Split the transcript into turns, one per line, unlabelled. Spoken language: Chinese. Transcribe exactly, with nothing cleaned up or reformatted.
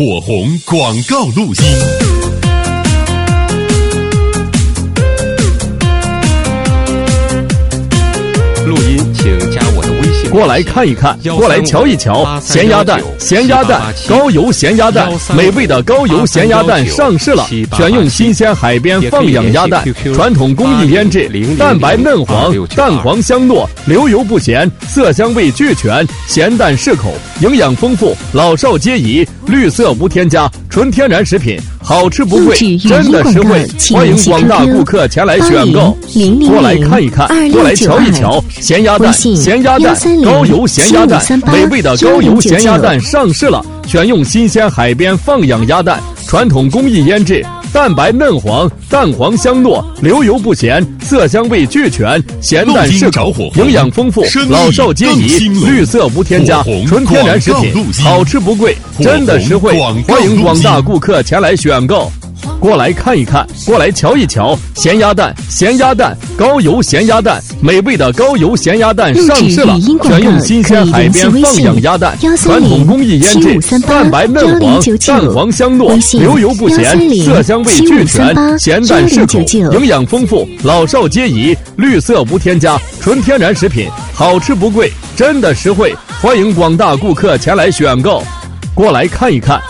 火红广告录音。
录音请加我的微信。
过来看一看，过来瞧一瞧，咸鸭蛋，咸鸭蛋，高油咸鸭蛋，美味的高油咸鸭蛋上市了。选用新鲜海边放养鸭蛋，传统工艺腌制，蛋白嫩黄，蛋黄香糯，流油不咸，色香味俱全，咸淡适口，营养丰富，老少皆宜，绿色无添加，纯天然食品，好吃不贵，真的实惠，欢迎广大顾客前来选购。过来看一看，过来瞧一瞧，咸鸭蛋，咸鸭蛋，高油咸鸭蛋，美味的高油咸鸭蛋上市了。选用新鲜海边放养鸭蛋，传统工艺腌制，蛋白嫩黄，蛋黄香糯，流油不咸，色香味俱全，咸淡适口，营养丰富，老少皆宜，绿色无添加，纯天然食品，好吃不贵，真的实惠，欢迎广大顾客前来选购。过来看一看，过来瞧一瞧，咸鸭蛋，咸鸭蛋，高油咸鸭蛋，美味的高油咸鸭蛋上市了。选用新鲜海边放养鸭蛋，传统工艺腌制，蛋白嫩黄，蛋黄香糯，流油不咸，色香味俱全，咸淡适口，营养丰富，老少皆宜，绿色无添加，纯天然食品，好吃不贵，真的实惠，欢迎广大顾客前来选购。过来看一看，